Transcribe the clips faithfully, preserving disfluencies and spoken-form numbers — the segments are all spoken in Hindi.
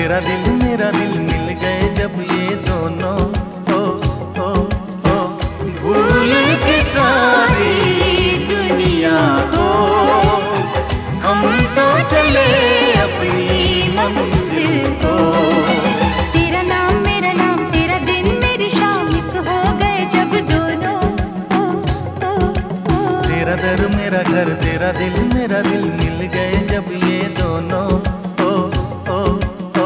तेरा दिल मेरा दिल मिल गए जब ये दोनों, ओ ओ ओ भूल के सारी दुनिया को हम तो चले अपनी मंजिल को। तेरा नाम मेरा नाम तेरा दिन मेरी शाम एक हो गए जब दोनों, ओ ओ ओ तेरा दर मेरा घर तेरा दिल मेरा दिल मिल गए जब ये दोनों, ओ ओ ओ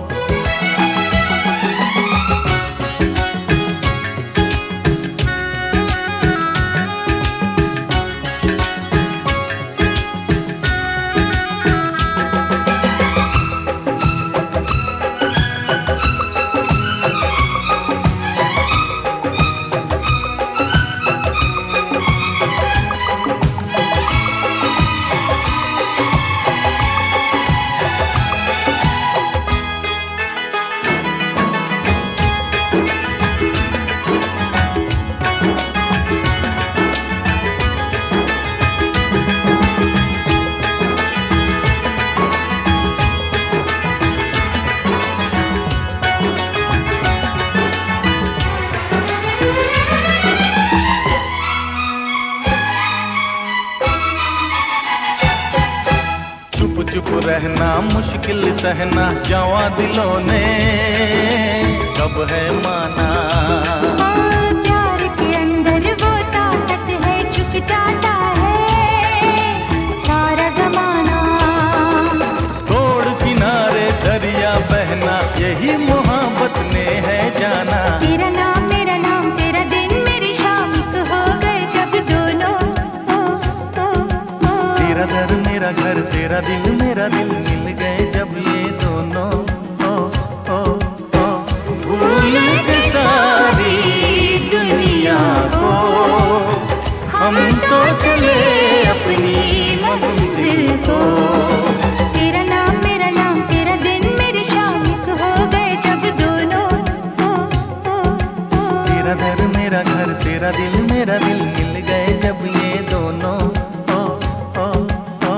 चुप रहना मुश्किल सहना जवां दिलों ने कब है माना। प्यार के अंदर वो ताकत है चुक जाता है सारा जमाना। तोड़ किनारे दरिया बहना यही मोहब्बत ने है जाना। तेरा नाम मेरा नाम तेरा दिन मेरी शाम एक हो गए जब दोनों, ओ ओ ओ तेरा घर मेरा घर तेरा दिल मेरा दिल मिल गए जब ये दोनों, ओ ओ ओ भूल के सारी दुनिया को हम तो चले अपनी मंजिल को। तेरा नाम मेरा नाम तेरा दिन मेरी शाम एक हो गए जब दोनों, ओ ओ ओ तेरा घर मेरा घर तेरा दिल मेरा दिल मिल गए जब ये दोनों, ओ ओ ओ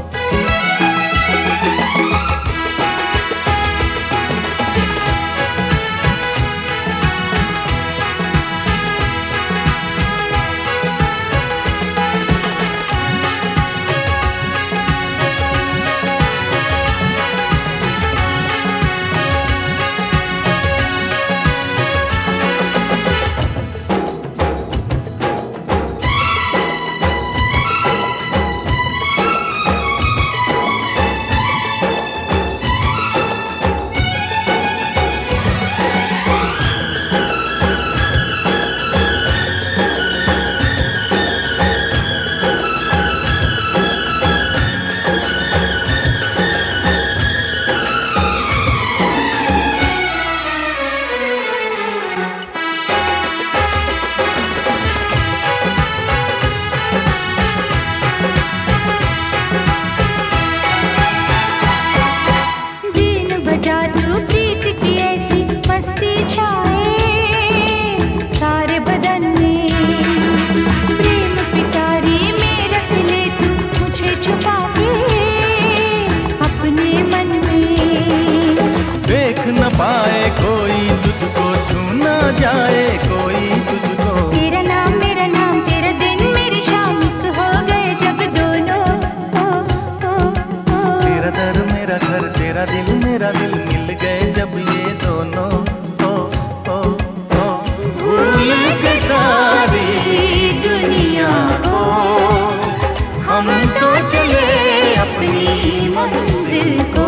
न पाए कोई तुझको छू ना जाए कोई तुझको। तेरा नाम मेरा नाम तेरा दिन मेरी शाम एक हो गए जब दोनों, ओ ओ ओ तेरा दर मेरा घर तेरा दिल मेरा दिल मिल गए जब ये दोनों, ओ ओ ओ भूल के सारी दुनिया को हम तो चले अपनी मंजिल को।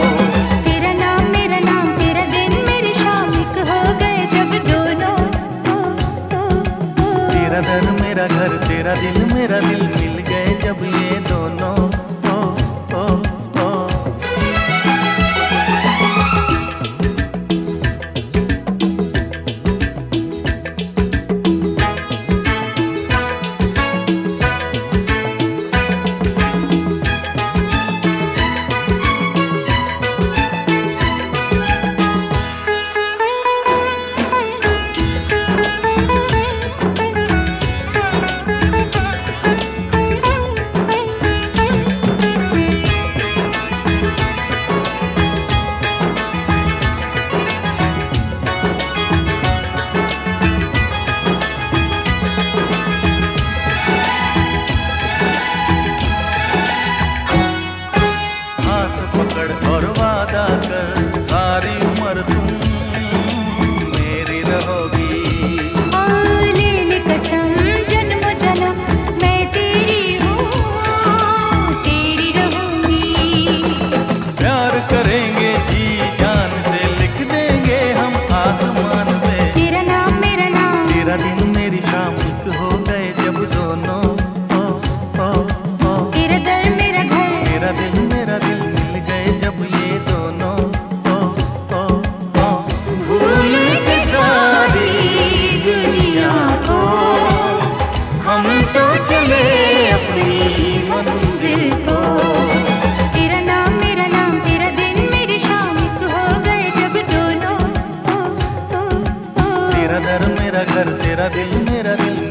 तेरा घर मेरा घर तेरा दिल मेरा दिल मिल गए जब ये दोनों, ओ ओ ओ तेरा दिल मेरा दिल